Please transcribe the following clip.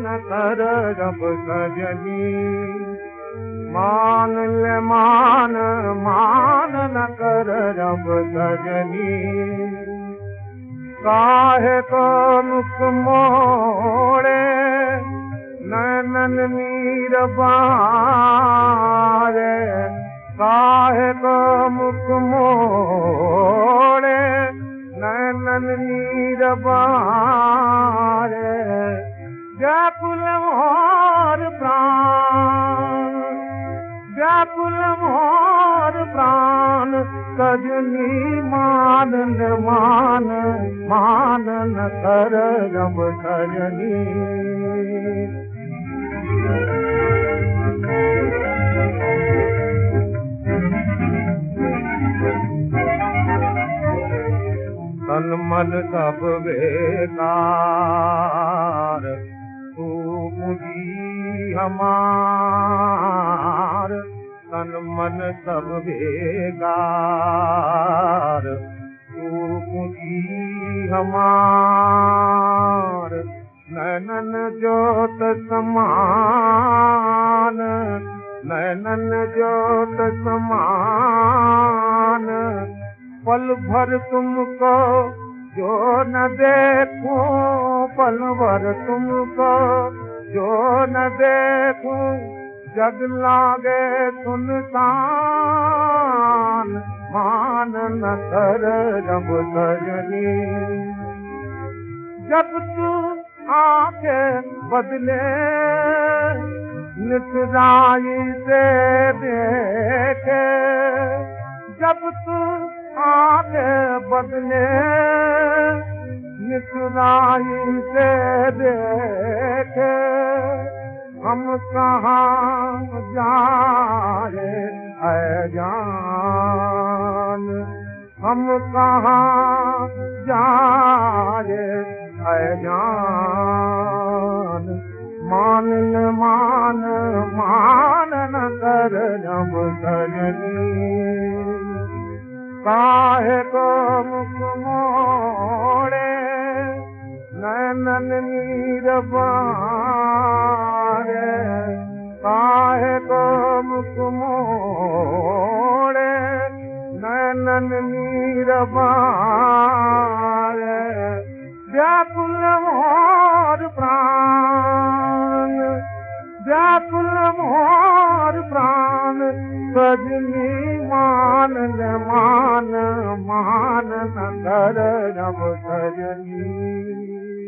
न कर रब सजनी, मान ले मान मान न कर रब सजनी। काहे को मुख मोड़े नैनन नीर बारे, काहे को मुख मोड़े नैनन नीर बारे। व्याकुल मोर प्राण, व्याकुल मोर प्राण, सजनी मान न मान मान न कर रब सजनी। तन मन सब बेकार, तू मुझी हमार। तन मन सब बेकार, तू मुझी हमार। नैनन ज्योत समान, नैनन ज्योत समान। पल भर तुमको जो न देखूं, पल भर तुमको जो न देखूं, जग लागे सुनसान। मान न कर रब सजनी, जब तू आंखें बदले नितराई से देखे। जब तू आंखें बदले नितराई से देखे। हम कहाँ जाए ऐ जान, हम कहाँ जाए ऐ जान। मान मान मान न कर रब सजनी, काहे को मुख मोड़े नैनन नीर बारे। काहे को मुख मोड़े नैनन नीर बारे। व्याकुल मोर प्राण, व्याकुल मोर प्राण, सजनी मान न मान मान न कर रब सजनी।